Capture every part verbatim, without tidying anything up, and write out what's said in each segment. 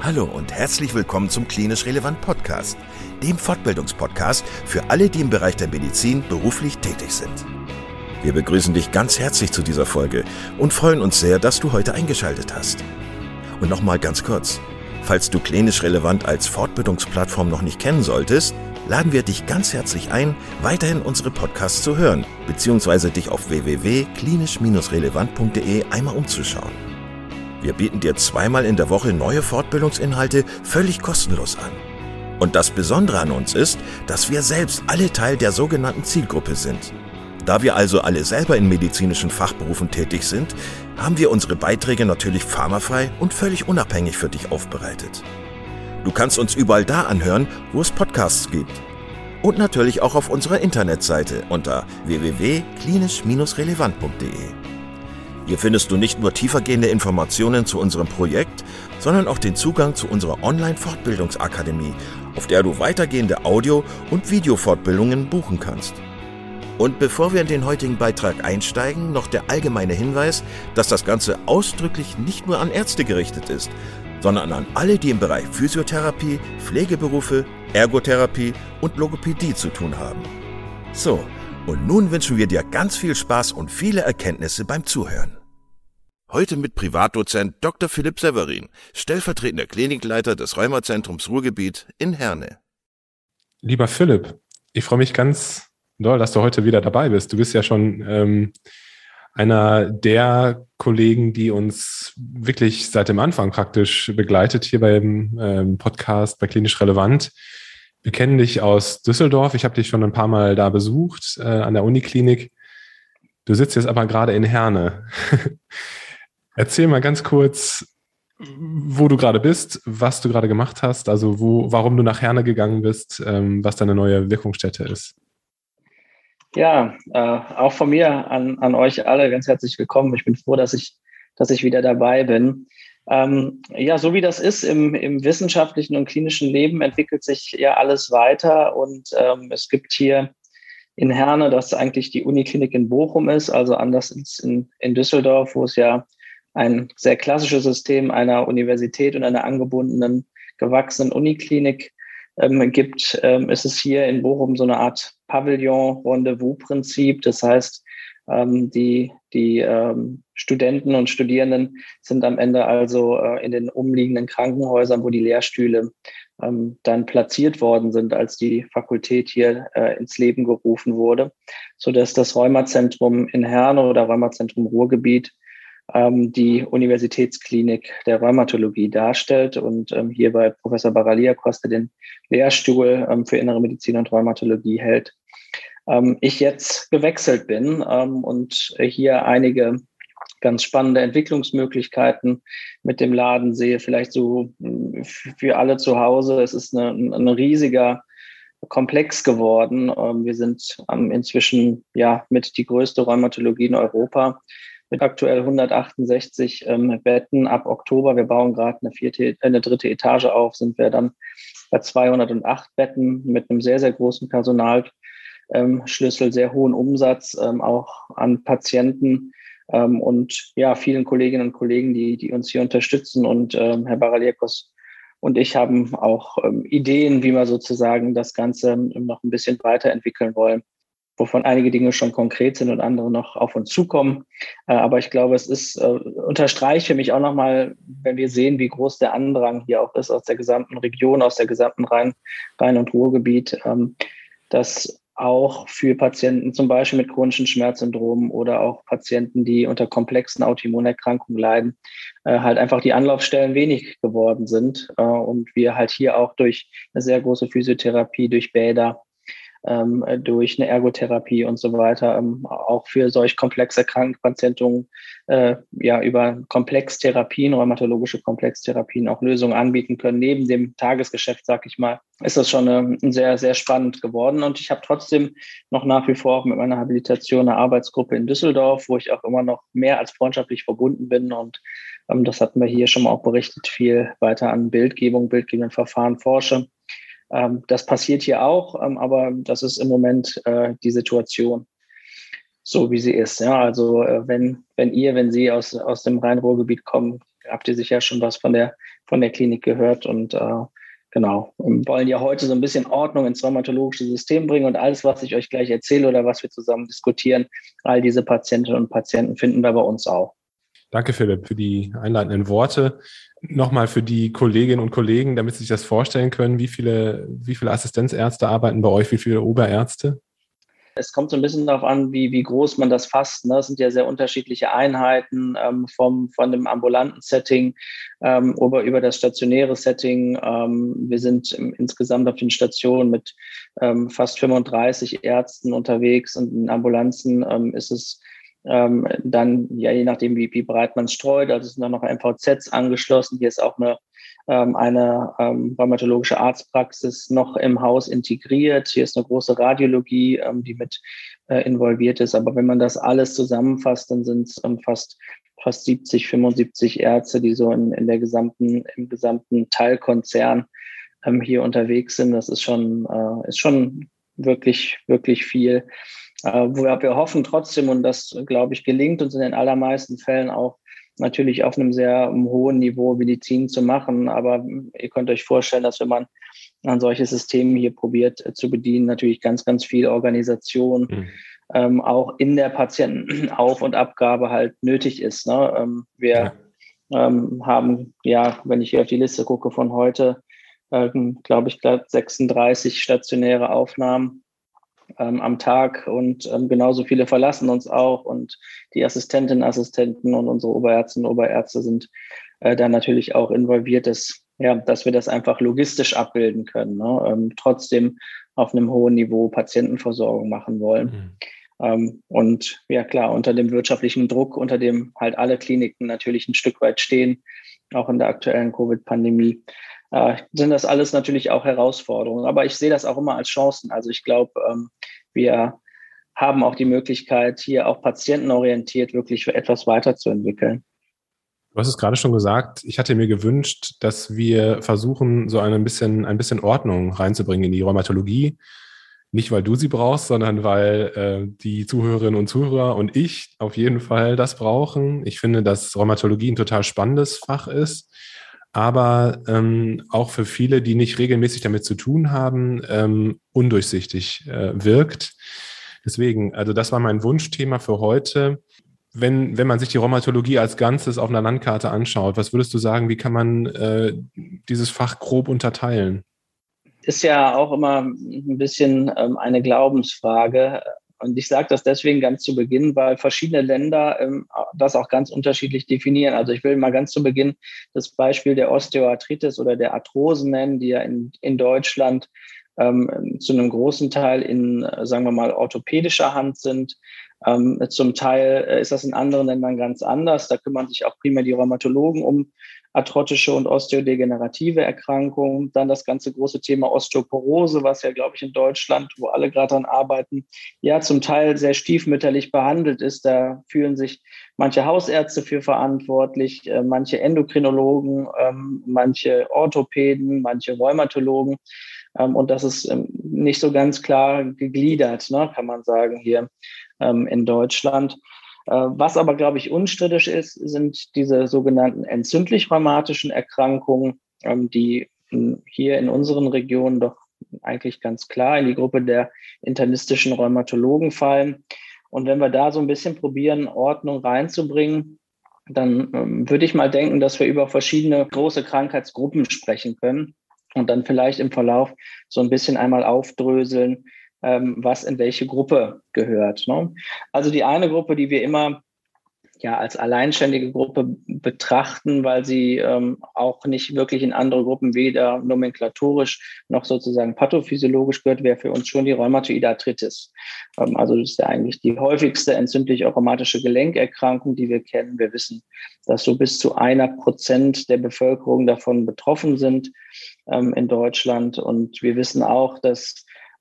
Hallo und herzlich willkommen zum Klinisch Relevant Podcast, dem Fortbildungspodcast für alle, die im Bereich der Medizin beruflich tätig sind. Wir begrüßen dich ganz herzlich zu dieser Folge und freuen uns sehr, dass du heute eingeschaltet hast. Und nochmal ganz kurz, falls du Klinisch Relevant als Fortbildungsplattform noch nicht kennen solltest, laden wir dich ganz herzlich ein, weiterhin unsere Podcasts zu hören, beziehungsweise dich auf w w w punkt klinisch relevant punkt de einmal umzuschauen. Wir bieten dir zweimal in der Woche neue Fortbildungsinhalte völlig kostenlos an. Und das Besondere an uns ist, dass wir selbst alle Teil der sogenannten Zielgruppe sind. Da wir also alle selber in medizinischen Fachberufen tätig sind, haben wir unsere Beiträge natürlich pharmafrei und völlig unabhängig für dich aufbereitet. Du kannst uns überall da anhören, wo es Podcasts gibt. Und natürlich auch auf unserer Internetseite unter w w w punkt klinisch relevant punkt de. Hier findest du nicht nur tiefergehende Informationen zu unserem Projekt, sondern auch den Zugang zu unserer Online-Fortbildungsakademie, auf der du weitergehende Audio- und Videofortbildungen buchen kannst. Und bevor wir in den heutigen Beitrag einsteigen, noch der allgemeine Hinweis, dass das Ganze ausdrücklich nicht nur an Ärzte gerichtet ist, sondern an alle, die im Bereich Physiotherapie, Pflegeberufe, Ergotherapie und Logopädie zu tun haben. So, und nun wünschen wir dir ganz viel Spaß und viele Erkenntnisse beim Zuhören. Heute mit Privatdozent Doktor Philipp Severin, stellvertretender Klinikleiter des Rheumazentrums Ruhrgebiet in Herne. Lieber Philipp, ich freue mich ganz doll, dass du heute wieder dabei bist. Du bist ja schon ähm, einer der Kollegen, die uns wirklich seit dem Anfang praktisch begleitet hier beim ähm, Podcast bei Klinisch Relevant. Wir kennen dich aus Düsseldorf. Ich habe dich schon ein paar Mal da besucht, äh, an der Uniklinik. Du sitzt jetzt aber gerade in Herne. Erzähl mal ganz kurz, wo du gerade bist, was du gerade gemacht hast, also wo, warum du nach Herne gegangen bist, ähm, was deine neue Wirkungsstätte ist. Ja, äh, auch von mir an, an euch alle ganz herzlich willkommen. Ich bin froh, dass ich, dass ich wieder dabei bin. Ähm, ja, so wie das ist im, im wissenschaftlichen und klinischen Leben, entwickelt sich ja alles weiter. Und ähm, es gibt hier in Herne, das eigentlich die Uniklinik in Bochum ist, also anders als in, in Düsseldorf, wo es ja ein sehr klassisches System einer Universität und einer angebundenen, gewachsenen Uniklinik ähm, gibt, ähm, ist es hier in Bochum so eine Art Pavillon-Rendezvous-Prinzip. Das heißt, ähm, die, die ähm, Studenten und Studierenden sind am Ende also äh, in den umliegenden Krankenhäusern, wo die Lehrstühle ähm, dann platziert worden sind, als die Fakultät hier äh, ins Leben gerufen wurde, sodass das Rheumazentrum in Herne oder Rheumazentrum Ruhrgebiet ähm, die Universitätsklinik der Rheumatologie darstellt und ähm, hier bei Professor Baraliakos, der den Lehrstuhl ähm, für Innere Medizin und Rheumatologie hält, ähm, ich jetzt gewechselt bin ähm, und hier einige ganz spannende Entwicklungsmöglichkeiten mit dem Laden sehe, vielleicht so für alle zu Hause. Es ist eine, ein riesiger Komplex geworden. Wir sind inzwischen ja mit die größte Rheumatologie in Europa mit aktuell hundertachtundsechzig ähm, Betten. Ab Oktober, wir bauen gerade eine vierte, eine dritte Etage auf, sind wir dann bei zweihundertacht Betten mit einem sehr, sehr großen Personalschlüssel, sehr hohen Umsatz, ähm, auch an Patienten. Ähm, und ja, vielen Kolleginnen und Kollegen, die, die uns hier unterstützen. Und ähm, Herr Baraliakos und ich haben auch ähm, Ideen, wie wir sozusagen das Ganze ähm, noch ein bisschen weiterentwickeln wollen, wovon einige Dinge schon konkret sind und andere noch auf uns zukommen. Äh, aber ich glaube, es ist, äh, unterstreicht für mich auch nochmal, wenn wir sehen, wie groß der Andrang hier auch ist aus der gesamten Region, aus der gesamten Rhein-, Rhein- und Ruhrgebiet, ähm, dass auch für Patienten zum Beispiel mit chronischen Schmerzsyndromen oder auch Patienten, die unter komplexen Autoimmunerkrankungen leiden, äh, halt einfach die Anlaufstellen wenig geworden sind. Äh, und wir halt hier auch durch eine sehr große Physiotherapie, durch Bäder, ähm, durch eine Ergotherapie und so weiter, ähm, auch für solch komplexe Krankenpatienten äh, ja über Komplextherapien, rheumatologische Komplextherapien auch Lösungen anbieten können. Neben dem Tagesgeschäft, sag ich mal, ist das schon ähm, sehr, sehr spannend geworden. Und ich habe trotzdem noch nach wie vor auch mit meiner Habilitation eine Arbeitsgruppe in Düsseldorf, wo ich auch immer noch mehr als freundschaftlich verbunden bin. Und ähm, das hatten wir hier schon mal auch berichtet, viel weiter an Bildgebung, bildgebenden Verfahren forsche. Ähm, das passiert hier auch, ähm, aber das ist im Moment äh, die Situation, so wie sie ist. Ja, also äh, wenn, wenn ihr, wenn Sie aus, aus dem Rhein-Ruhr-Gebiet kommen, habt ihr sicher schon was von der, von der Klinik gehört und äh, genau, wir wollen ja heute so ein bisschen Ordnung ins rheumatologische System bringen und alles, was ich euch gleich erzähle oder was wir zusammen diskutieren, all diese Patientinnen und Patienten finden wir bei uns auch. Danke, Philipp, für die einleitenden Worte. Nochmal für die Kolleginnen und Kollegen, damit Sie sich das vorstellen können, wie viele, wie viele Assistenzärzte arbeiten bei euch, wie viele Oberärzte? Es kommt so ein bisschen darauf an, wie, wie groß man das fasst. Ne? Es sind ja sehr unterschiedliche Einheiten ähm, vom, von dem ambulanten Setting ähm, über, über das stationäre Setting. Ähm, wir sind im, insgesamt auf den Stationen mit ähm, fast fünfunddreißig Ärzten unterwegs und in Ambulanzen ähm, ist es ähm, dann, ja, je nachdem, wie, wie breit man es streut, also es sind dann noch M V Zs angeschlossen. Hier ist auch eine eine ähm, rheumatologische Arztpraxis noch im Haus integriert. Hier ist eine große Radiologie, ähm, die mit äh, involviert ist. Aber wenn man das alles zusammenfasst, dann sind es ähm, fast fast siebzig, fünfundsiebzig Ärzte, die so in, in der gesamten im gesamten Teilkonzern ähm, hier unterwegs sind. Das ist schon äh, ist schon wirklich wirklich viel. Äh, wo wir, wir hoffen trotzdem, und das glaube ich gelingt uns in den allermeisten Fällen auch, natürlich auf einem sehr um, hohen Niveau Medizin zu machen. Aber ihr könnt euch vorstellen, dass wenn man ein solches System hier probiert äh, zu bedienen, natürlich ganz, ganz viel Organisation mhm. ähm, auch in der Patientenauf- und Abgabe halt nötig ist. Ne? Ähm, wir ja. ähm, haben, ja, wenn ich hier auf die Liste gucke von heute, ähm, glaube ich, sechsunddreißig stationäre Aufnahmen Ähm, am Tag und ähm, genauso viele verlassen uns auch und die Assistentinnen, Assistenten und unsere Oberärztinnen und Oberärzte sind äh, da natürlich auch involviert, dass, ja, dass wir das einfach logistisch abbilden können, ne? ähm, trotzdem auf einem hohen Niveau Patientenversorgung machen wollen. Mhm. Ähm, und ja klar, unter dem wirtschaftlichen Druck, unter dem halt alle Kliniken natürlich ein Stück weit stehen, auch in der aktuellen Covid-Pandemie, Äh, sind das alles natürlich auch Herausforderungen. Aber ich sehe das auch immer als Chancen. Also ich glaube, ähm, wir haben auch die Möglichkeit, hier auch patientenorientiert wirklich etwas weiterzuentwickeln. Du hast es gerade schon gesagt, ich hatte mir gewünscht, dass wir versuchen, so ein bisschen, ein bisschen Ordnung reinzubringen in die Rheumatologie. Nicht, weil du sie brauchst, sondern weil äh, die Zuhörerinnen und Zuhörer und ich auf jeden Fall das brauchen. Ich finde, dass Rheumatologie ein total spannendes Fach ist, aber ähm, auch für viele, die nicht regelmäßig damit zu tun haben, ähm, undurchsichtig äh, wirkt. Deswegen, also das war mein Wunschthema für heute. Wenn, wenn man sich die Rheumatologie als Ganzes auf einer Landkarte anschaut, was würdest du sagen, wie kann man äh, dieses Fach grob unterteilen? Ist ja auch immer ein bisschen ähm, eine Glaubensfrage. Und ich sage das deswegen ganz zu Beginn, weil verschiedene Länder ähm, das auch ganz unterschiedlich definieren. Also ich will mal ganz zu Beginn das Beispiel der Osteoarthritis oder der Arthrosen nennen, die ja in, in Deutschland ähm, zu einem großen Teil in, sagen wir mal, orthopädischer Hand sind. Ähm, zum Teil ist das in anderen Ländern ganz anders. Da kümmern sich auch primär die Rheumatologen um arthrotische und osteodegenerative Erkrankungen. Dann das ganze große Thema Osteoporose, was ja, glaube ich, in Deutschland, wo alle gerade dran arbeiten, ja zum Teil sehr stiefmütterlich behandelt ist. Da fühlen sich manche Hausärzte für verantwortlich, äh, manche Endokrinologen, ähm, manche Orthopäden, manche Rheumatologen. Ähm, und das ist ähm, nicht so ganz klar gegliedert, ne, kann man sagen, hier ähm, in Deutschland. Was aber, glaube ich, unstrittig ist, sind diese sogenannten entzündlich-rheumatischen Erkrankungen, die in, hier in unseren Regionen doch eigentlich ganz klar in die Gruppe der internistischen Rheumatologen fallen. Und wenn wir da so ein bisschen probieren, Ordnung reinzubringen, dann ähm, würde ich mal denken, dass wir über verschiedene große Krankheitsgruppen sprechen können und dann vielleicht im Verlauf so ein bisschen einmal aufdröseln, was in welche Gruppe gehört. Ne? Also die eine Gruppe, die wir immer ja als alleinständige Gruppe betrachten, weil sie ähm, auch nicht wirklich in andere Gruppen weder nomenklatorisch noch sozusagen pathophysiologisch gehört, wäre für uns schon die Rheumatoide Arthritis. Ähm, also das ist ja eigentlich die häufigste entzündlich-rheumatische Gelenkerkrankung, die wir kennen. Wir wissen, dass so bis zu einer Prozent der Bevölkerung davon betroffen sind ähm, in Deutschland. Und wir wissen auch, dass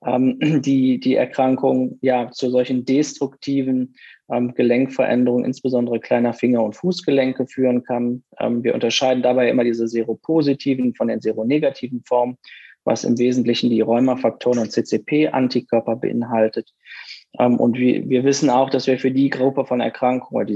die, die Erkrankung ja zu solchen destruktiven ähm, Gelenkveränderungen, insbesondere kleiner Finger- und Fußgelenke führen kann. Ähm, wir unterscheiden dabei immer diese seropositiven von den seronegativen Formen, was im Wesentlichen die Rheumafaktoren und C C P-Antikörper beinhaltet. Ähm, und wir, wir wissen auch, dass wir für die Gruppe von Erkrankungen oder diese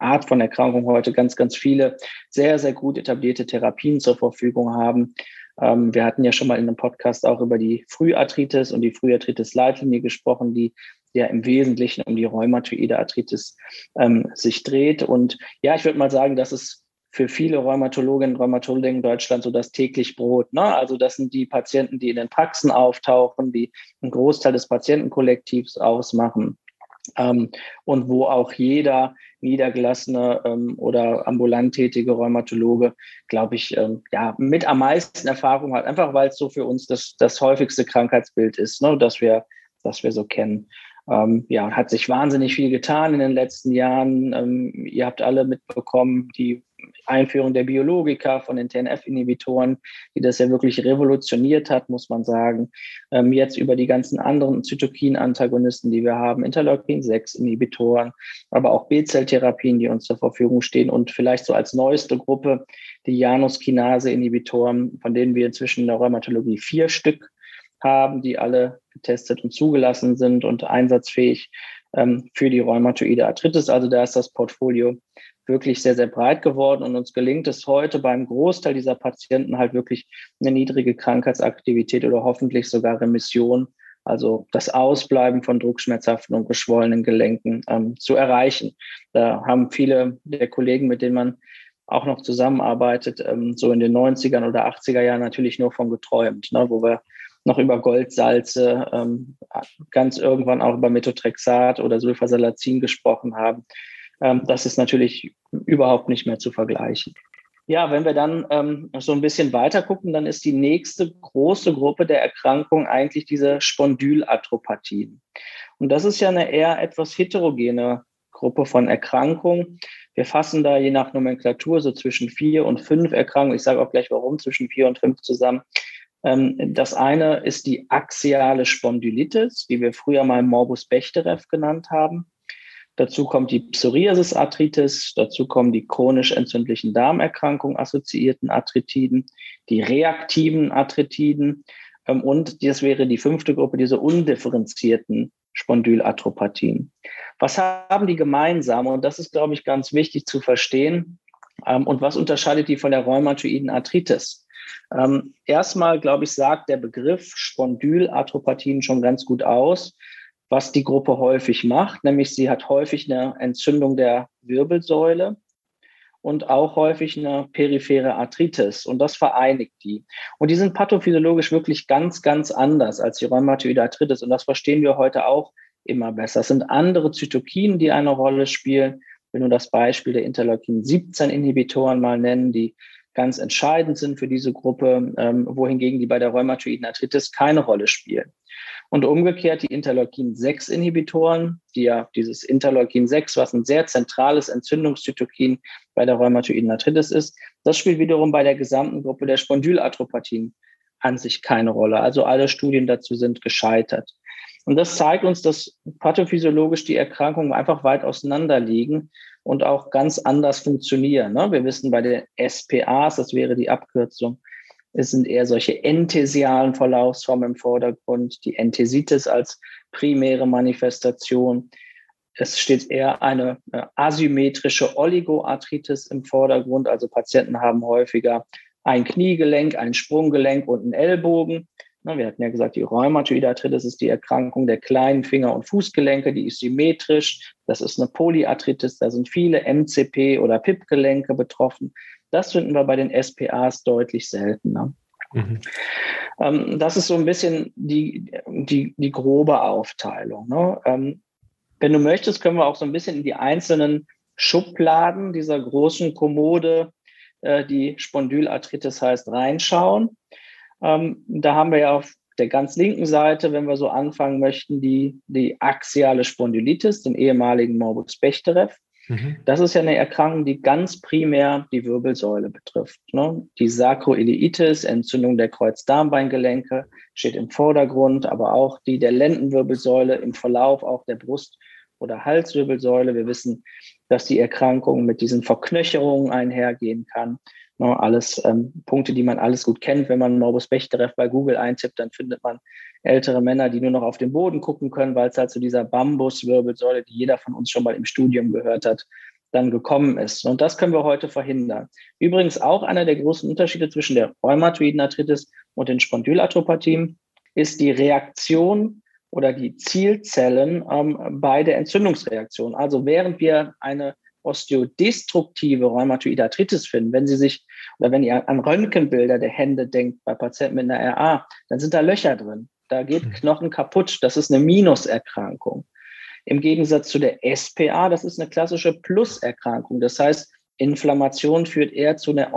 Art von Erkrankung heute ganz, ganz viele sehr, sehr gut etablierte Therapien zur Verfügung haben. Ähm, wir hatten ja schon mal in einem Podcast auch über die Früharthritis und die Früharthritis-Leitlinie gesprochen, die ja im Wesentlichen um die rheumatoide Arthritis ähm, sich dreht. Und ja, ich würde mal sagen, das ist für viele Rheumatologinnen und Rheumatologen in Deutschland so das täglich Brot. Ne? Also das sind die Patienten, die in den Praxen auftauchen, die einen Großteil des Patientenkollektivs ausmachen. Ähm, und wo auch jeder niedergelassene ähm, oder ambulant tätige Rheumatologe, glaube ich, ähm, ja, mit am meisten Erfahrung hat, einfach weil es so für uns das, das häufigste Krankheitsbild ist, ne, das wir, das wir so kennen. Ähm, ja, hat sich wahnsinnig viel getan in den letzten Jahren. Ähm, ihr habt alle mitbekommen, die Einführung der Biologika von den T N F-Inhibitoren, die das ja wirklich revolutioniert hat, muss man sagen. Ähm, jetzt über die ganzen anderen Zytokin-Antagonisten, die wir haben, Interleukin sechs Inhibitoren, aber auch B-Zelltherapien, die uns zur Verfügung stehen und vielleicht so als neueste Gruppe die Janus-Kinase-Inhibitoren, von denen wir inzwischen in der Rheumatologie vier Stück haben, die alle getestet und zugelassen sind und einsatzfähig ähm, für die rheumatoide Arthritis. Also da ist das Portfolio wirklich sehr, sehr breit geworden und uns gelingt es heute beim Großteil dieser Patienten halt wirklich eine niedrige Krankheitsaktivität oder hoffentlich sogar Remission, also das Ausbleiben von druckschmerzhaften und geschwollenen Gelenken ähm, zu erreichen. Da haben viele der Kollegen, mit denen man auch noch zusammenarbeitet, ähm, so in den neunzigern oder achtziger Jahren natürlich nur von geträumt, ne, wo wir noch über Goldsalze, ähm, ganz irgendwann auch über Methotrexat oder Sulfasalazin gesprochen haben. Ähm, das ist natürlich überhaupt nicht mehr zu vergleichen. Ja, wenn wir dann ähm, so ein bisschen weiter gucken, dann ist die nächste große Gruppe der Erkrankung eigentlich diese Spondylarthropathien. Und das ist ja eine eher etwas heterogene Gruppe von Erkrankungen. Wir fassen da je nach Nomenklatur so zwischen vier und fünf Erkrankungen. Ich sage auch gleich warum, zwischen vier und fünf zusammen. Das eine ist die axiale Spondylitis, die wir früher mal Morbus Bechterew genannt haben. Dazu kommt die Psoriasis-Arthritis, dazu kommen die chronisch entzündlichen Darmerkrankungen assoziierten Arthritiden, die reaktiven Arthritiden und das wäre die fünfte Gruppe, diese undifferenzierten Spondylarthropathien. Was haben die gemeinsam? Und das ist, glaube ich, ganz wichtig zu verstehen. Und was unterscheidet die von der rheumatoiden Arthritis? Ähm, erstmal, glaube ich, sagt der Begriff Spondylarthropathien schon ganz gut aus, was die Gruppe häufig macht, nämlich sie hat häufig eine Entzündung der Wirbelsäule und auch häufig eine periphere Arthritis und das vereinigt die. Und die sind pathophysiologisch wirklich ganz, ganz anders als die rheumatoide Arthritis und das verstehen wir heute auch immer besser. Es sind andere Zytokine, die eine Rolle spielen. Ich will nur das Beispiel der Interleukin siebzehn Inhibitoren mal nennen, die ganz entscheidend sind für diese Gruppe, ähm, wohingegen die bei der rheumatoiden Arthritis keine Rolle spielen. Und umgekehrt die Interleukin sechs Inhibitoren, die ja dieses Interleukin sechs, was ein sehr zentrales Entzündungszytokin bei der rheumatoiden Arthritis ist, das spielt wiederum bei der gesamten Gruppe der Spondylarthropathien an sich keine Rolle. Also alle Studien dazu sind gescheitert. Und das zeigt uns, dass pathophysiologisch die Erkrankungen einfach weit auseinander liegen und auch ganz anders funktionieren. Wir wissen bei den S P As, das wäre die Abkürzung, es sind eher solche enthesialen Verlaufsformen im Vordergrund, die Enthesitis als primäre Manifestation. Es steht eher eine asymmetrische Oligoarthritis im Vordergrund, also Patienten haben häufiger ein Kniegelenk, ein Sprunggelenk und einen Ellbogen. Wir hatten ja gesagt, die rheumatoide Arthritis ist die Erkrankung der kleinen Finger- und Fußgelenke, die ist symmetrisch. Das ist eine Polyarthritis, da sind viele M C P- oder P I P-Gelenke betroffen. Das finden wir bei den S P As deutlich seltener. Mhm. Ähm, das ist so ein bisschen die, die, die grobe Aufteilung. Ne? Ähm, wenn du möchtest, können wir auch so ein bisschen in die einzelnen Schubladen dieser großen Kommode, äh, die Spondylarthritis heißt, reinschauen. Ähm, da haben wir ja auf der ganz linken Seite, wenn wir so anfangen möchten, die, die axiale Spondylitis, den ehemaligen Morbus Bechterew. Mhm. Das ist ja eine Erkrankung, die ganz primär die Wirbelsäule betrifft. Ne? Die Sakroiliitis, Entzündung der Kreuzdarmbeingelenke, steht im Vordergrund, aber auch die der Lendenwirbelsäule, im Verlauf auch der Brust- oder Halswirbelsäule. Wir wissen, dass die Erkrankung mit diesen Verknöcherungen einhergehen kann. Ne? Alles ähm, Punkte, die man alles gut kennt. Wenn man Morbus Bechterew bei Google eintippt, dann findet man ältere Männer, die nur noch auf den Boden gucken können, weil es halt zu dieser Bambuswirbelsäule, die jeder von uns schon mal im Studium gehört hat, dann gekommen ist. Und das können wir heute verhindern. Übrigens auch einer der großen Unterschiede zwischen der rheumatoiden Arthritis und den Spondylarthropathien ist die Reaktion oder die Zielzellen ähm, bei der Entzündungsreaktion. Also während wir eine osteodestruktive rheumatoide Arthritis finden, wenn Sie sich oder wenn ihr an Röntgenbilder der Hände denkt bei Patienten mit einer R A, dann sind da Löcher drin. Da geht Knochen kaputt. Das ist eine Minuserkrankung. Im Gegensatz zu der S P A, das ist eine klassische Pluserkrankung. Das heißt, Inflammation führt eher zu einer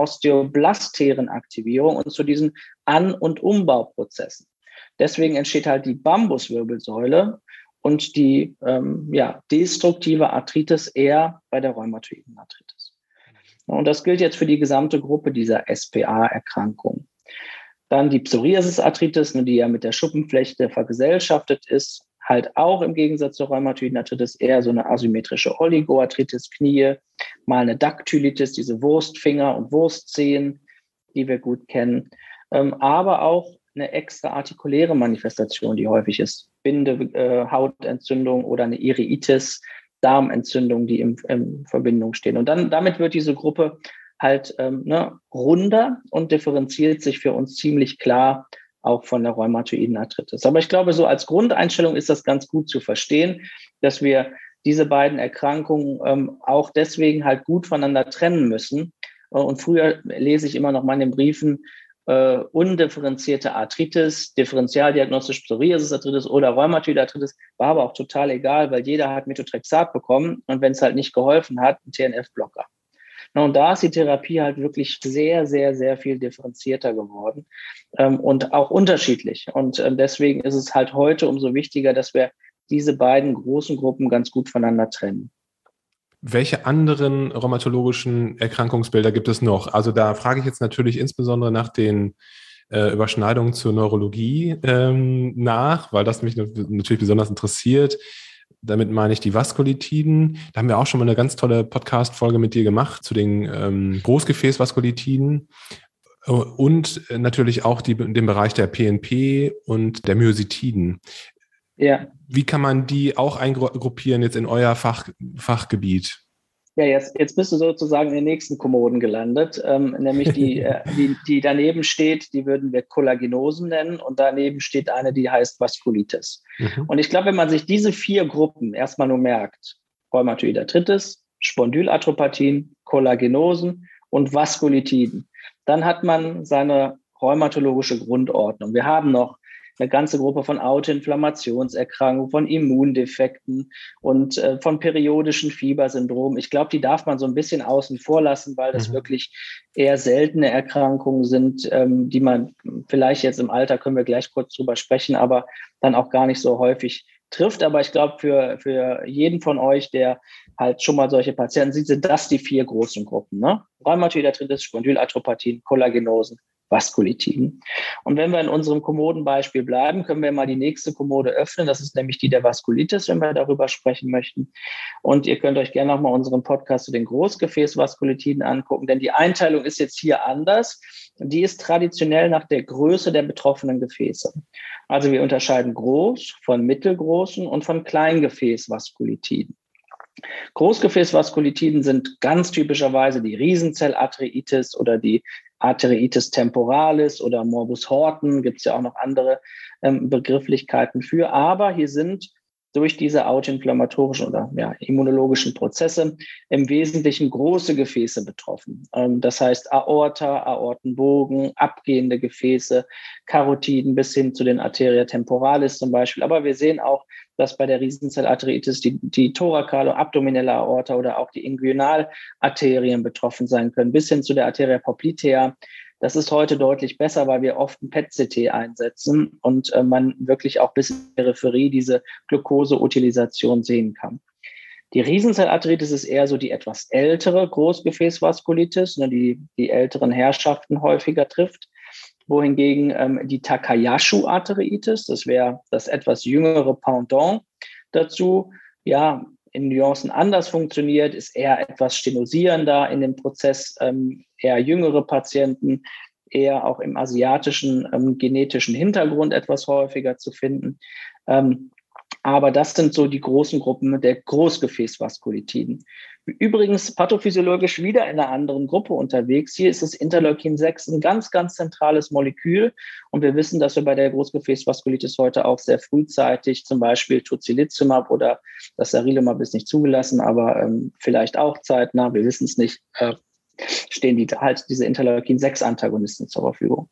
Osteoblasterenaktivierung und zu diesen An- und Umbauprozessen. Deswegen entsteht halt die Bambuswirbelsäule und die ähm, ja, destruktive Arthritis eher bei der rheumatoiden Arthritis. Und das gilt jetzt für die gesamte Gruppe dieser S P A-Erkrankungen. Dann die Psoriasis-Arthritis, die ja mit der Schuppenflechte vergesellschaftet ist, halt auch im Gegensatz zur rheumatoiden Arthritis eher so eine asymmetrische Oligoarthritis, Knie, mal eine Daktylitis, diese Wurstfinger und Wurstzehen, die wir gut kennen, ähm, aber auch eine extraartikuläre Manifestation, die häufig ist, Bindehautentzündung äh, oder eine Iriitis, Darmentzündung, die in, in Verbindung stehen. Und dann damit wird diese Gruppe halt ähm, ne, runder und differenziert sich für uns ziemlich klar auch von der rheumatoiden Arthritis. Aber ich glaube, so als Grundeinstellung ist das ganz gut zu verstehen, dass wir diese beiden Erkrankungen ähm, auch deswegen halt gut voneinander trennen müssen. Und früher lese ich immer noch mal in den Briefen äh, undifferenzierte Arthritis, differentialdiagnostisch Psoriasis-Arthritis oder rheumatoide Arthritis, war aber auch total egal, weil jeder hat Methotrexat bekommen und wenn es halt nicht geholfen hat, ein T N F-Blocker. Und da ist die Therapie halt wirklich sehr, sehr, sehr viel differenzierter geworden ähm, und auch unterschiedlich. Und ähm, deswegen ist es halt heute umso wichtiger, dass wir diese beiden großen Gruppen ganz gut voneinander trennen. Welche anderen rheumatologischen Erkrankungsbilder gibt es noch? Also da frage ich jetzt natürlich insbesondere nach den äh, Überschneidungen zur Neurologie ähm, nach, weil das mich natürlich besonders interessiert. Damit meine ich die Vaskulitiden. Da haben wir auch schon mal eine ganz tolle Podcast-Folge mit dir gemacht zu den ähm, Großgefäßvaskulitiden und natürlich auch die, den Bereich der P N P und der Myositiden. Ja. Wie kann man die auch eingruppieren jetzt in euer Fach, Fachgebiet? Ja, jetzt, jetzt bist du sozusagen in den nächsten Kommoden gelandet, ähm, nämlich die, äh, die, die daneben steht, die würden wir Kollagenosen nennen und daneben steht eine, die heißt Vaskulitis. Mhm. Und ich glaube, wenn man sich diese vier Gruppen erstmal nur merkt, rheumatoide Arthritis, Spondylarthropathien, Kollagenosen und Vaskulitiden, dann hat man seine rheumatologische Grundordnung. Wir haben noch eine ganze Gruppe von Autoinflammationserkrankungen, von Immundefekten und äh, von periodischen Fiebersyndromen. Ich glaube, die darf man so ein bisschen außen vor lassen, weil das mhm. wirklich eher seltene Erkrankungen sind, ähm, die man vielleicht jetzt im Alter, können wir gleich kurz drüber sprechen, aber dann auch gar nicht so häufig trifft. Aber ich glaube, für, für jeden von euch, der halt schon mal solche Patienten sieht, sind das die vier großen Gruppen, ne? Rheumatoide Arthritis, Spondylarthropathien, Kollagenosen, Vaskulitiden. Und wenn wir in unserem Kommodenbeispiel bleiben, können wir mal die nächste Kommode öffnen. Das ist nämlich die der Vaskulitis, wenn wir darüber sprechen möchten. Und ihr könnt euch gerne noch mal unseren Podcast zu den Großgefäßvaskulitiden angucken, denn die Einteilung ist jetzt hier anders. Die ist traditionell nach der Größe der betroffenen Gefäße. Also wir unterscheiden groß von mittelgroßen und von Kleingefäßvaskulitiden. Großgefäßvaskulitiden sind ganz typischerweise die Riesenzellarteritis oder die Arteriitis temporalis oder Morbus Horton, gibt es ja auch noch andere ähm, Begrifflichkeiten für. Aber hier sind durch diese autoinflammatorischen oder ja, immunologischen Prozesse im Wesentlichen große Gefäße betroffen. Ähm, das heißt Aorta, Aortenbogen, abgehende Gefäße, Karotiden bis hin zu den Arteria temporalis zum Beispiel. Aber wir sehen auch, dass bei der Riesenzellarteritis die, die thorakale, abdominelle Aorta oder auch die Inguinalarterien betroffen sein können, bis hin zu der Arteria poplitea. Das ist heute deutlich besser, weil wir oft ein P E T C T einsetzen und äh, man wirklich auch bis in die Peripherie diese Glucose-Utilisation sehen kann. Die Riesenzellarteritis ist eher so die etwas ältere Großgefäßvaskulitis, ne, die die älteren Herrschaften häufiger trifft. Wohingegen ähm, die Takayasu-Arteritis, das wäre das etwas jüngere Pendant dazu, ja, in Nuancen anders funktioniert, ist eher etwas stenosierender in dem Prozess, ähm, eher jüngere Patienten, eher auch im asiatischen ähm, genetischen Hintergrund etwas häufiger zu finden. Ähm, aber das sind so die großen Gruppen der Großgefäßvaskulitiden. Übrigens pathophysiologisch wieder in einer anderen Gruppe unterwegs. Hier ist das Interleukin sechs ein ganz, ganz zentrales Molekül. Und wir wissen, dass wir bei der Großgefäßvaskulitis heute auch sehr frühzeitig zum Beispiel Tocilizumab oder das Sarilumab ist nicht zugelassen, aber ähm, vielleicht auch zeitnah, wir wissen es nicht, äh, stehen die halt diese Interleukin sechs Antagonisten zur Verfügung.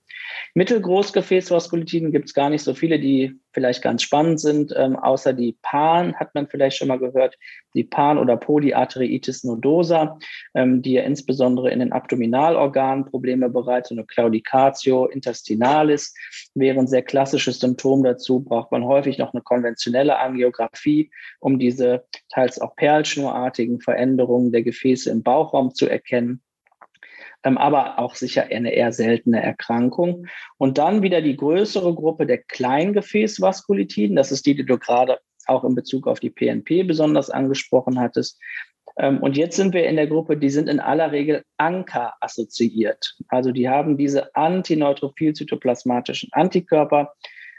Mittelgroßgefäßvaskulitiden gibt es gar nicht so viele, die vielleicht ganz spannend sind, ähm, außer die Pan, hat man vielleicht schon mal gehört, die Pan- oder Polyarteritis nodosa, ähm, die ja insbesondere in den Abdominalorganen Probleme bereitet, eine Claudicatio intestinalis wäre ein sehr klassisches Symptom dazu, braucht man häufig noch eine konventionelle Angiografie, um diese teils auch perlschnurartigen Veränderungen der Gefäße im Bauchraum zu erkennen. Aber auch sicher eine eher seltene Erkrankung. Und dann wieder die größere Gruppe der Kleingefäßvaskulitiden. Das ist die, die du gerade auch in Bezug auf die P N P besonders angesprochen hattest. Und jetzt sind wir in der Gruppe, die sind in aller Regel ANCA assoziiert. Also die haben diese antineutrophil-zytoplasmatischen Antikörper.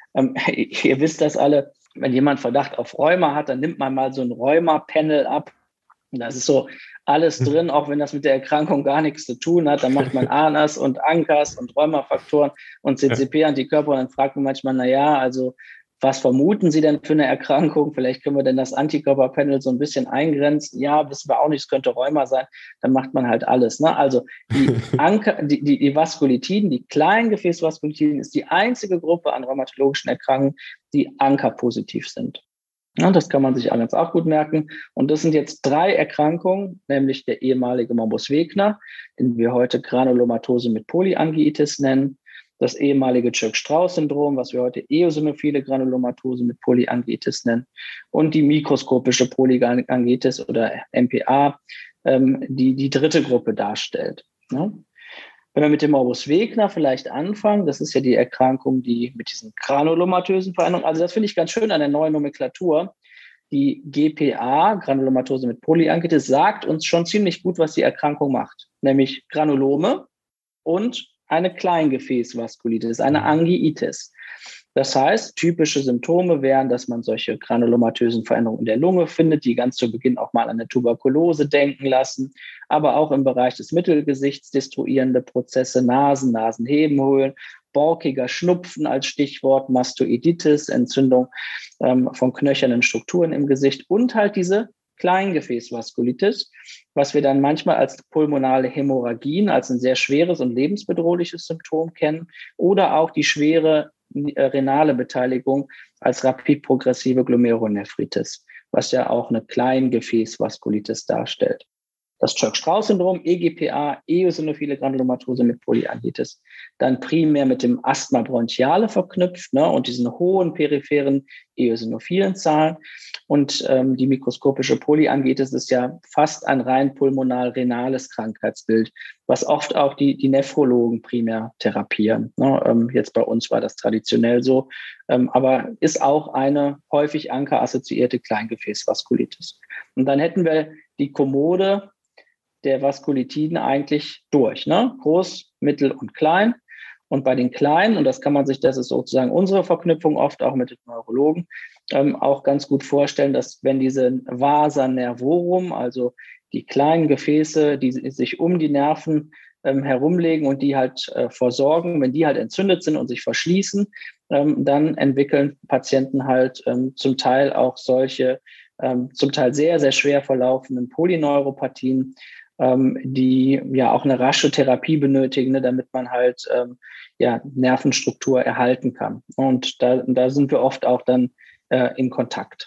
Ihr wisst das alle, wenn jemand Verdacht auf Rheuma hat, dann nimmt man mal so ein Rheuma-Panel ab. Das ist so alles drin, auch wenn das mit der Erkrankung gar nichts zu tun hat. Dann macht man A N A S und ANCAs und Rheumafaktoren und C C P-Antikörper und dann fragt man manchmal, na ja, also was vermuten Sie denn für eine Erkrankung? Vielleicht können wir denn das Antikörperpanel so ein bisschen eingrenzen. Ja, wissen wir auch nicht, es könnte Rheuma sein. Dann macht man halt alles. Ne? Also die, Anker, die, die, die Vaskulitiden, die kleinen Gefäßvaskulitiden ist die einzige Gruppe an rheumatologischen Erkrankungen, die ANCA-positiv sind. Ja, das kann man sich alles auch gut merken. Und das sind jetzt drei Erkrankungen, nämlich der ehemalige Morbus Wegner, den wir heute Granulomatose mit Polyangiitis nennen, das ehemalige Church-Strauss-Syndrom, was wir heute eosinophile Granulomatose mit Polyangiitis nennen, und die mikroskopische Polyangiitis oder M P A, ähm, die die dritte Gruppe darstellt. Ja. Wenn wir mit dem Morbus Wegner vielleicht anfangen, das ist ja die Erkrankung, die mit diesen granulomatösen Veränderungen, also das finde ich ganz schön an der neuen Nomenklatur. Die G P A, Granulomatose mit Polyangiitis, sagt uns schon ziemlich gut, was die Erkrankung macht, nämlich Granulome und eine Kleingefäßvaskulitis, eine Angiitis. Das heißt, typische Symptome wären, dass man solche granulomatösen Veränderungen in der Lunge findet, die ganz zu Beginn auch mal an eine Tuberkulose denken lassen, aber auch im Bereich des Mittelgesichts destruierende Prozesse, Nasen, Nasennebenhöhlen, borkiger Schnupfen als Stichwort, Mastoiditis, Entzündung ähm, von knöchernen Strukturen im Gesicht und halt diese Kleingefäßvaskulitis, was wir dann manchmal als pulmonale Hämorrhagien, als ein sehr schweres und lebensbedrohliches Symptom kennen, oder auch die schwere renale Beteiligung als rapid-progressive Glomerulonephritis, was ja auch eine Kleingefäßvaskulitis darstellt. Das Church-Strauss-Syndrom, E G P A, eosinophile Granulomatose mit Polyangiitis, dann primär mit dem Asthma bronchiale verknüpft, ne, und diesen hohen peripheren eosinophilen Zahlen. Und ähm, die mikroskopische Polyangiitis ist ja fast ein rein pulmonal-renales Krankheitsbild, was oft auch die, die Nephrologen primär therapieren. Ne. Ähm, jetzt bei uns war das traditionell so, ähm, aber ist auch eine häufig ANCA-assoziierte Kleingefäßvaskulitis. Und dann hätten wir die Kommode der Vaskulitiden eigentlich durch, ne? Groß, mittel und klein. Und bei den Kleinen, und das kann man sich, das ist sozusagen unsere Verknüpfung oft auch mit den Neurologen, ähm, auch ganz gut vorstellen, dass wenn diese Vasa nervorum, also die kleinen Gefäße, die sich um die Nerven ähm, herumlegen und die halt äh, versorgen, wenn die halt entzündet sind und sich verschließen, ähm, dann entwickeln Patienten halt ähm, zum Teil auch solche, ähm, zum Teil sehr, sehr schwer verlaufenden Polyneuropathien, ähm, die ja auch eine rasche Therapie benötigen, ne, damit man halt ähm, ja, Nervenstruktur erhalten kann. Und da, da sind wir oft auch dann äh, in Kontakt.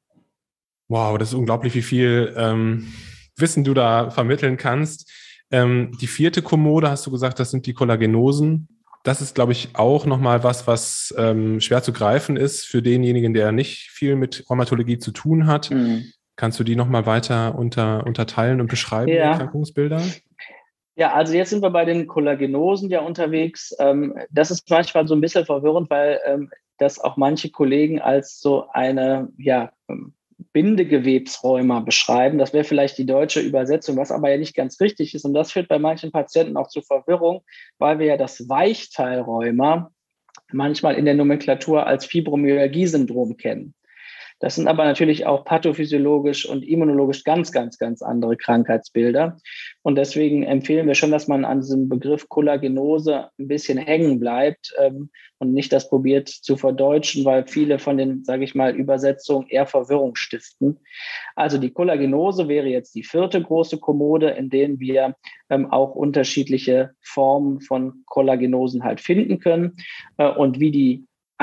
Wow, das ist unglaublich, wie viel ähm, Wissen du da vermitteln kannst. Ähm, die vierte Kommode, hast du gesagt, das sind die Kollagenosen. Das ist, glaube ich, auch nochmal was, was ähm, schwer zu greifen ist für denjenigen, der nicht viel mit Rheumatologie zu tun hat. Mhm. Kannst du die nochmal weiter unter, unterteilen und beschreiben, ja. Die Erkrankungsbilder? Ja, also jetzt sind wir bei den Kollagenosen ja unterwegs. Das ist manchmal so ein bisschen verwirrend, weil das auch manche Kollegen als so eine ja, Bindegewebsrheuma beschreiben. Das wäre vielleicht die deutsche Übersetzung, was aber ja nicht ganz richtig ist. Und das führt bei manchen Patienten auch zu Verwirrung, weil wir ja das Weichteilrheuma manchmal in der Nomenklatur als Fibromyalgie-Syndrom kennen. Das sind aber natürlich auch pathophysiologisch und immunologisch ganz, ganz, ganz andere Krankheitsbilder. Und deswegen empfehlen wir schon, dass man an diesem Begriff Kollagenose ein bisschen hängen bleibt ähm, und nicht das probiert zu verdeutschen, weil viele von den, sage ich mal, Übersetzungen eher Verwirrung stiften. Also die Kollagenose wäre jetzt die vierte große Kommode, in denen wir ähm, auch unterschiedliche Formen von Kollagenosen halt finden können. Äh, und wie die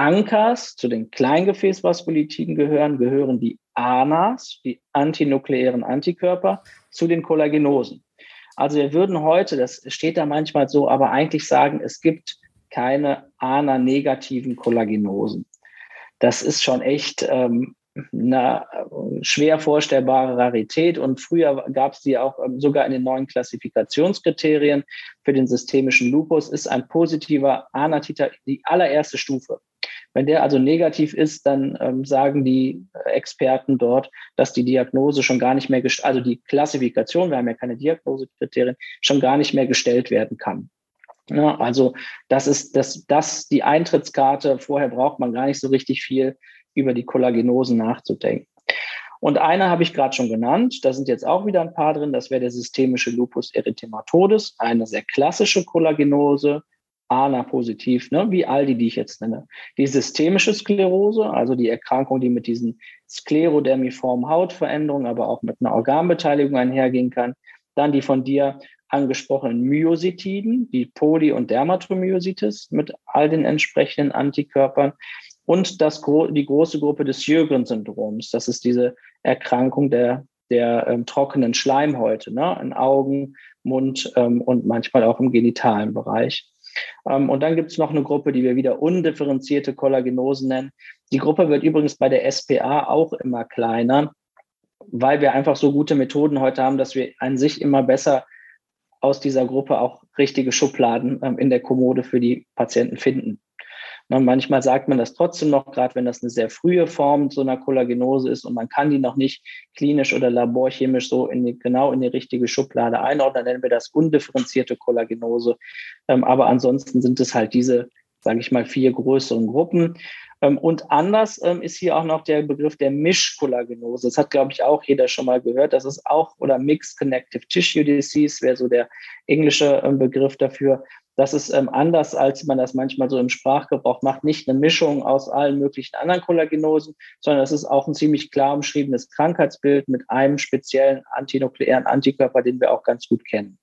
ANCAs zu den Kleingefäßvaskulitiden gehören, gehören die ANAs, die antinukleären Antikörper, zu den Kollagenosen. Also wir würden heute, das steht da manchmal so, aber eigentlich sagen, es gibt keine ANA-negativen Kollagenosen. Das ist schon echt ähm, eine schwer vorstellbare Rarität. Und früher gab es die auch ähm, sogar in den neuen Klassifikationskriterien für den systemischen Lupus, ist ein positiver ANA-Titer die allererste Stufe. Wenn der also negativ ist, dann ähm, sagen die Experten dort, dass die Diagnose schon gar nicht mehr, gest- also die Klassifikation, wir haben ja keine Diagnosekriterien, schon gar nicht mehr gestellt werden kann. Ja, also das ist das, das die Eintrittskarte. Vorher braucht man gar nicht so richtig viel über die Kollagenosen nachzudenken. Und eine habe ich gerade schon genannt, da sind jetzt auch wieder ein paar drin, das wäre der systemische Lupus erythematodes, eine sehr klassische Kollagenose, ANA-positiv, ne, wie all die, die ich jetzt nenne. Die systemische Sklerose, also die Erkrankung, die mit diesen sklerodermiformen Hautveränderungen, aber auch mit einer Organbeteiligung einhergehen kann. Dann die von dir angesprochenen Myositiden, die Poly- und Dermatomyositis mit all den entsprechenden Antikörpern. Und das, die große Gruppe des Sjögren-Syndroms, das ist diese Erkrankung der, der ähm, trockenen Schleimhäute, ne, in Augen, Mund ähm, und manchmal auch im genitalen Bereich. Ähm, und dann gibt es noch eine Gruppe, die wir wieder undifferenzierte Kollagenosen nennen. Die Gruppe wird übrigens bei der S P A auch immer kleiner, weil wir einfach so gute Methoden heute haben, dass wir an sich immer besser aus dieser Gruppe auch richtige Schubladen ähm, in der Kommode für die Patienten finden. Und manchmal sagt man das trotzdem noch, gerade wenn das eine sehr frühe Form so einer Kollagenose ist und man kann die noch nicht klinisch oder laborchemisch so in die, genau in die richtige Schublade einordnen, dann nennen wir das undifferenzierte Kollagenose. Ähm, aber ansonsten sind es halt diese, sage ich mal, vier größeren Gruppen. Ähm, und anders ähm, ist hier auch noch der Begriff der Mischkollagenose. Das hat, glaube ich, auch jeder schon mal gehört. Das ist auch, oder Mixed Connective Tissue Disease wäre so der englische ähm, Begriff dafür. Das ist ähm, anders, als man das manchmal so im Sprachgebrauch macht, nicht eine Mischung aus allen möglichen anderen Kollagenosen, sondern es ist auch ein ziemlich klar umschriebenes Krankheitsbild mit einem speziellen antinukleären Antikörper, den wir auch ganz gut kennen.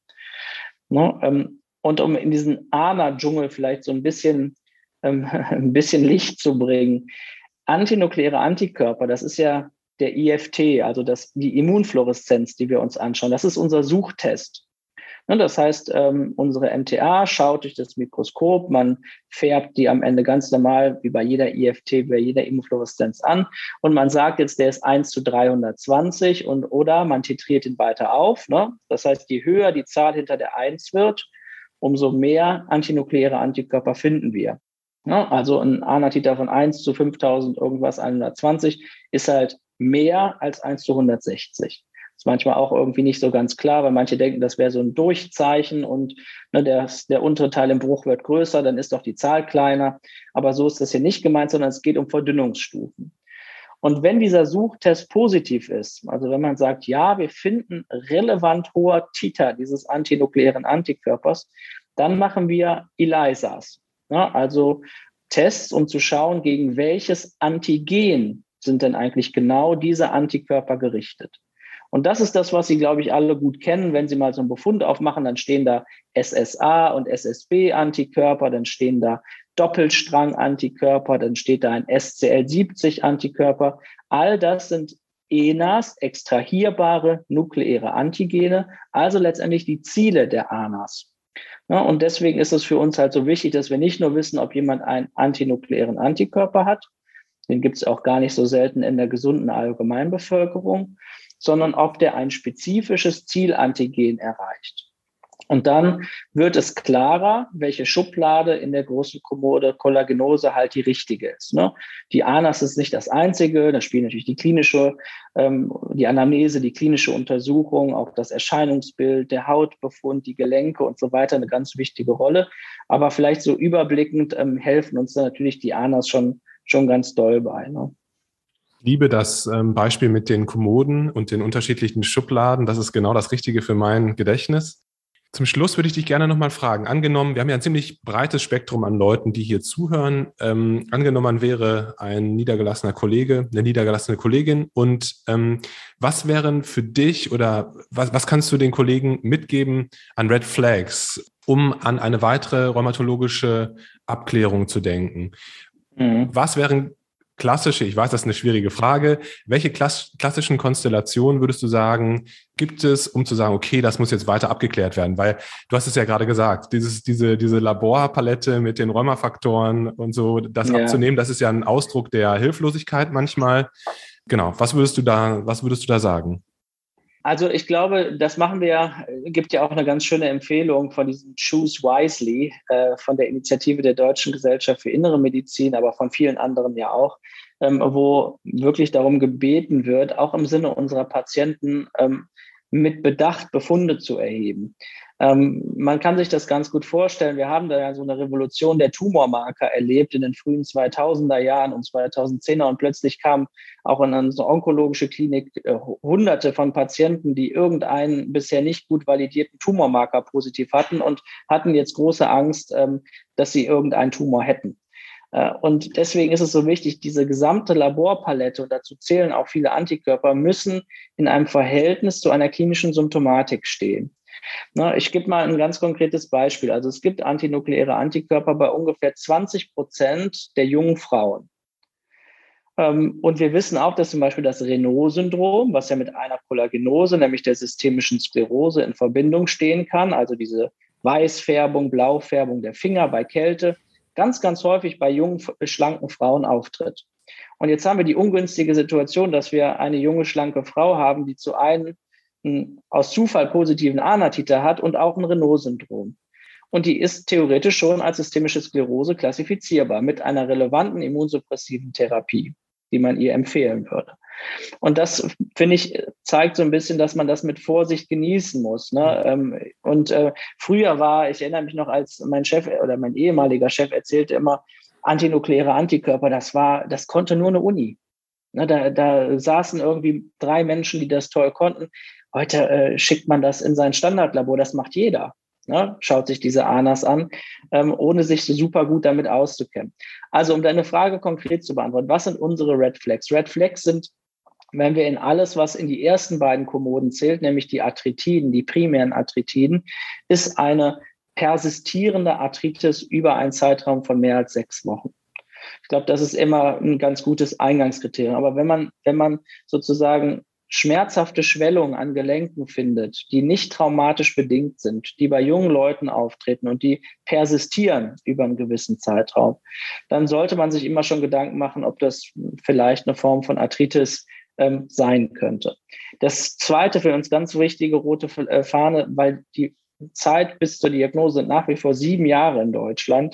Ne? Ähm, und um in diesen ANA-Dschungel vielleicht so ein bisschen, ähm, ein bisschen Licht zu bringen, antinukleäre Antikörper, das ist ja der I F T, also das, die Immunfluoreszenz, die wir uns anschauen. Das ist unser Suchtest. Das heißt, unsere M T A schaut durch das Mikroskop, man färbt die am Ende ganz normal, wie bei jeder I F T, bei jeder Immunfluoreszenz an und man sagt jetzt, der ist eins zu dreihundertzwanzig und oder man titriert ihn weiter auf. Ne? Das heißt, je höher die Zahl hinter der eins wird, umso mehr antinukleäre Antikörper finden wir. Ne? Also ein ANA-Titer von eins zu fünftausend irgendwas, hundertzwanzig ist halt mehr als eins zu hundertsechzig. Ist manchmal auch irgendwie nicht so ganz klar, weil manche denken, das wäre so ein Durchzeichen und ne, der, der untere Teil im Bruch wird größer, dann ist doch die Zahl kleiner. Aber so ist das hier nicht gemeint, sondern es geht um Verdünnungsstufen. Und wenn dieser Suchtest positiv ist, also wenn man sagt, ja, wir finden relevant hoher Titer dieses antinukleären Antikörpers, dann machen wir ELISAs, ne, also Tests, um zu schauen, gegen welches Antigen sind denn eigentlich genau diese Antikörper gerichtet. Und das ist das, was Sie, glaube ich, alle gut kennen. Wenn Sie mal so einen Befund aufmachen, dann stehen da S S A und S S B-Antikörper, dann stehen da Doppelstrang-Antikörper, dann steht da ein S C L siebzig-Antikörper. All das sind E N As, extrahierbare nukleäre Antigene, also letztendlich die Ziele der ANAs. Ja, und deswegen ist es für uns halt so wichtig, dass wir nicht nur wissen, ob jemand einen antinukleären Antikörper hat, den gibt es auch gar nicht so selten in der gesunden Allgemeinbevölkerung, sondern ob der ein spezifisches Zielantigen erreicht. Und dann wird es klarer, welche Schublade in der großen Kommode Kollagenose halt die richtige ist. Ne? Die ANAs ist nicht das Einzige, da spielt natürlich die klinische, ähm, die Anamnese, die klinische Untersuchung, auch das Erscheinungsbild, der Hautbefund, die Gelenke und so weiter eine ganz wichtige Rolle. Aber vielleicht so überblickend ähm, helfen uns da natürlich die ANAs schon, schon ganz doll bei. Ne? Ich liebe das ähm, Beispiel mit den Kommoden und den unterschiedlichen Schubladen. Das ist genau das Richtige für mein Gedächtnis. Zum Schluss würde ich dich gerne nochmal fragen. Angenommen, wir haben ja ein ziemlich breites Spektrum an Leuten, die hier zuhören. Ähm, angenommen, man wäre ein niedergelassener Kollege, eine niedergelassene Kollegin. Und ähm, was wären für dich oder was, was kannst du den Kollegen mitgeben an Red Flags, um an eine weitere rheumatologische Abklärung zu denken? Mhm. Was wären klassische, ich weiß, das ist eine schwierige Frage, welche klass- klassischen Konstellationen würdest du sagen, gibt es, um zu sagen, okay, das muss jetzt weiter abgeklärt werden? Weil du hast es ja gerade gesagt, dieses, diese, diese Laborpalette mit den Rheumafaktoren und so, das ja. abzunehmen, das ist ja ein Ausdruck der Hilflosigkeit manchmal. Genau, was würdest du da, was würdest du da sagen? Also ich glaube, das machen wir ja, gibt ja auch eine ganz schöne Empfehlung von diesem Choose Wisely, äh, von der Initiative der Deutschen Gesellschaft für Innere Medizin, aber von vielen anderen ja auch, ähm, wo wirklich darum gebeten wird, auch im Sinne unserer Patienten ähm, mit Bedacht Befunde zu erheben. Ähm, man kann sich das ganz gut vorstellen. Wir haben da ja so eine Revolution der Tumormarker erlebt in den frühen zweitausender Jahren und zweitausendzehner und plötzlich kamen auch in unsere onkologische Klinik äh, hunderte von Patienten, die irgendeinen bisher nicht gut validierten Tumormarker positiv hatten und hatten jetzt große Angst, ähm, dass sie irgendeinen Tumor hätten. Äh, und deswegen ist es so wichtig, diese gesamte Laborpalette, und dazu zählen auch viele Antikörper, müssen in einem Verhältnis zu einer klinischen Symptomatik stehen. Na, ich gebe mal ein ganz konkretes Beispiel. Also es gibt antinukleäre Antikörper bei ungefähr zwanzig Prozent der jungen Frauen. Und wir wissen auch, dass zum Beispiel das Raynaud-Syndrom, was ja mit einer Kollagenose, nämlich der systemischen Sklerose, in Verbindung stehen kann, also diese Weißfärbung, Blaufärbung der Finger bei Kälte, ganz, ganz häufig bei jungen, schlanken Frauen auftritt. Und jetzt haben wir die ungünstige Situation, dass wir eine junge, schlanke Frau haben, die zu einem einen aus Zufall positiven A-N A-Titer hat und auch ein Raynaud-Syndrom. Und die ist theoretisch schon als systemische Sklerose klassifizierbar mit einer relevanten immunsuppressiven Therapie, die man ihr empfehlen würde. Und das, finde ich, zeigt so ein bisschen, dass man das mit Vorsicht genießen muss. Ne? Und äh, früher war, ich erinnere mich noch, als mein Chef oder mein ehemaliger Chef erzählte immer, antinukleäre Antikörper, das war, das konnte nur eine Uni. Ne? Da, da saßen irgendwie drei Menschen, die das toll konnten. Heute äh, schickt man das in sein Standardlabor, das macht jeder. Ne? Schaut sich diese A N As an, ähm, ohne sich so super gut damit auszukennen. Also um deine Frage konkret zu beantworten, was sind unsere Red Flags? Red Flags sind, wenn wir in alles, was in die ersten beiden Kommoden zählt, nämlich die Arthritiden, die primären Arthritiden, ist eine persistierende Arthritis über einen Zeitraum von mehr als sechs Wochen. Ich glaube, das ist immer ein ganz gutes Eingangskriterium. Aber wenn man, wenn man sozusagen schmerzhafte Schwellungen an Gelenken findet, die nicht traumatisch bedingt sind, die bei jungen Leuten auftreten und die persistieren über einen gewissen Zeitraum, dann sollte man sich immer schon Gedanken machen, ob das vielleicht eine Form von Arthritis ähm, sein könnte. Das zweite für uns ganz wichtige rote Fahne, weil die Zeit bis zur Diagnose sind nach wie vor sieben Jahre in Deutschland,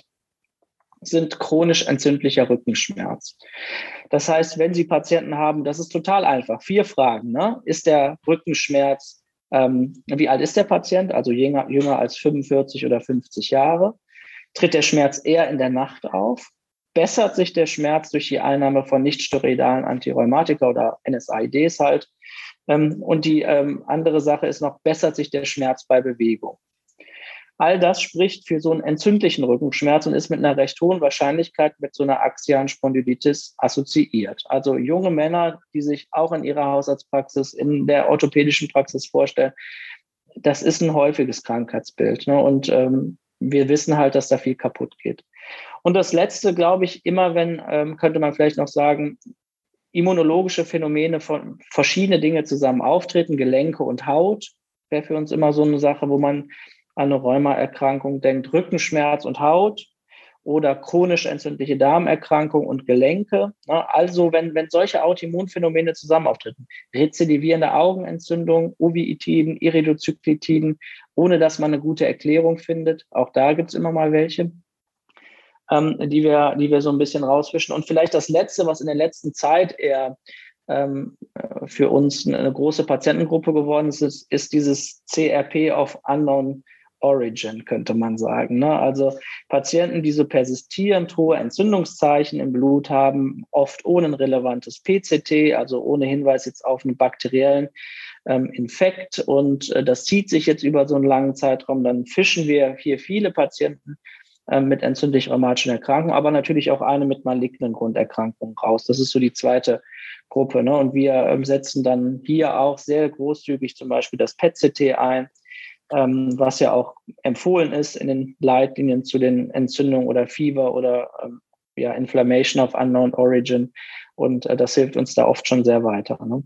sind chronisch entzündlicher Rückenschmerz. Das heißt, wenn Sie Patienten haben, das ist total einfach. Vier Fragen. Ne? Ist der Rückenschmerz, ähm, wie alt ist der Patient? Also jünger, jünger als fünfundvierzig oder fünfzig Jahre. Tritt der Schmerz eher in der Nacht auf? Bessert sich der Schmerz durch die Einnahme von nichtsteroidalen Antirheumatika oder N S A I Ds halt? Ähm, und die ähm, andere Sache ist noch, bessert sich der Schmerz bei Bewegung? All das spricht für so einen entzündlichen Rückenschmerz und ist mit einer recht hohen Wahrscheinlichkeit mit so einer axialen Spondylitis assoziiert. Also junge Männer, die sich auch in ihrer Hausarztpraxis, in der orthopädischen Praxis vorstellen, das ist ein häufiges Krankheitsbild. Ne? Und ähm, wir wissen halt, dass da viel kaputt geht. Und das Letzte, glaube ich, immer wenn, ähm, könnte man vielleicht noch sagen, immunologische Phänomene von verschiedene Dinge zusammen auftreten, Gelenke und Haut, wäre für uns immer so eine Sache, wo man an eine Rheumaerkrankung denkt, Rückenschmerz und Haut oder chronisch entzündliche Darmerkrankung und Gelenke. Also wenn, wenn solche Autoimmunphänomene zusammen auftreten, rezidivierende Augenentzündung, Uveitiden, Iridozyklitiden, ohne dass man eine gute Erklärung findet, auch da gibt es immer mal welche, ähm, die wir, die wir so ein bisschen rausfischen. Und vielleicht das Letzte, was in der letzten Zeit eher ähm, für uns eine große Patientengruppe geworden ist, ist, ist dieses C R P of Unknown Origin, könnte man sagen. Ne? Also Patienten, die so persistierend hohe Entzündungszeichen im Blut haben, oft ohne ein relevantes P C T, also ohne Hinweis jetzt auf einen bakteriellen ähm, Infekt. Und äh, das zieht sich jetzt über so einen langen Zeitraum. Dann fischen wir hier viele Patienten äh, mit entzündlich-rheumatischen Erkrankungen, aber natürlich auch eine mit malignen Grunderkrankungen raus. Das ist so die zweite Gruppe. Ne? Und wir ähm, setzen dann hier auch sehr großzügig zum Beispiel das P E T C T ein, Ähm, was ja auch empfohlen ist in den Leitlinien zu den Entzündungen oder Fieber oder ähm, ja, Inflammation of Unknown Origin. Und äh, das hilft uns da oft schon sehr weiter. Ne?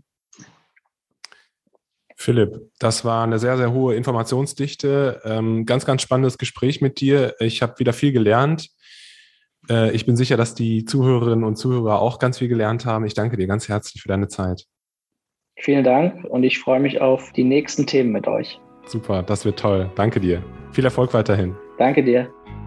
Philipp, das war eine sehr, sehr hohe Informationsdichte. Ähm, ganz, ganz spannendes Gespräch mit dir. Ich habe wieder viel gelernt. Äh, ich bin sicher, dass die Zuhörerinnen und Zuhörer auch ganz viel gelernt haben. Ich danke dir ganz herzlich für deine Zeit. Vielen Dank und ich freue mich auf die nächsten Themen mit euch. Super, das wird toll. Danke dir. Viel Erfolg weiterhin. Danke dir.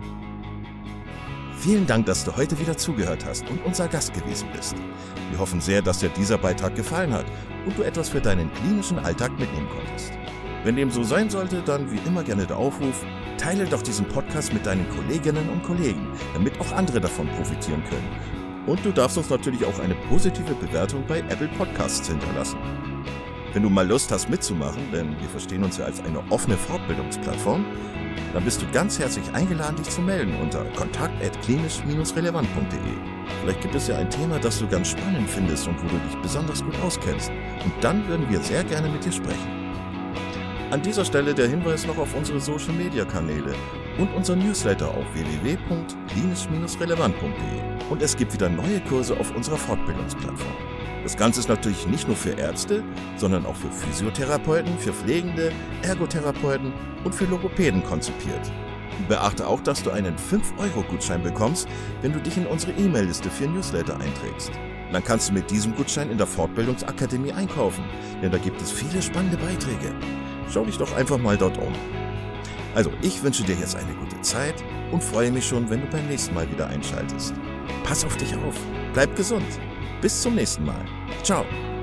Vielen Dank, dass du heute wieder zugehört hast und unser Gast gewesen bist. Wir hoffen sehr, dass dir dieser Beitrag gefallen hat und du etwas für deinen klinischen Alltag mitnehmen konntest. Wenn dem so sein sollte, dann wie immer gerne der Aufruf, teile doch diesen Podcast mit deinen Kolleginnen und Kollegen, damit auch andere davon profitieren können. Und du darfst uns natürlich auch eine positive Bewertung bei Apple Podcasts hinterlassen. Wenn du mal Lust hast mitzumachen, denn wir verstehen uns ja als eine offene Fortbildungsplattform, dann bist du ganz herzlich eingeladen, dich zu melden unter kontakt at klinisch Bindestrich relevant punkt de. Vielleicht gibt es ja ein Thema, das du ganz spannend findest und wo du dich besonders gut auskennst. Und dann würden wir sehr gerne mit dir sprechen. An dieser Stelle der Hinweis noch auf unsere Social-Media-Kanäle und unser Newsletter auf w w w punkt klinisch Bindestrich relevant punkt de. Und es gibt wieder neue Kurse auf unserer Fortbildungsplattform. Das Ganze ist natürlich nicht nur für Ärzte, sondern auch für Physiotherapeuten, für Pflegende, Ergotherapeuten und für Logopäden konzipiert. Beachte auch, dass du einen fünf Euro Gutschein bekommst, wenn du dich in unsere E-Mail-Liste für Newsletter einträgst. Dann kannst du mit diesem Gutschein in der Fortbildungsakademie einkaufen, denn da gibt es viele spannende Beiträge. Schau dich doch einfach mal dort um. Also, ich wünsche dir jetzt eine gute Zeit und freue mich schon, wenn du beim nächsten Mal wieder einschaltest. Pass auf dich auf, bleib gesund. Bis zum nächsten Mal. Ciao.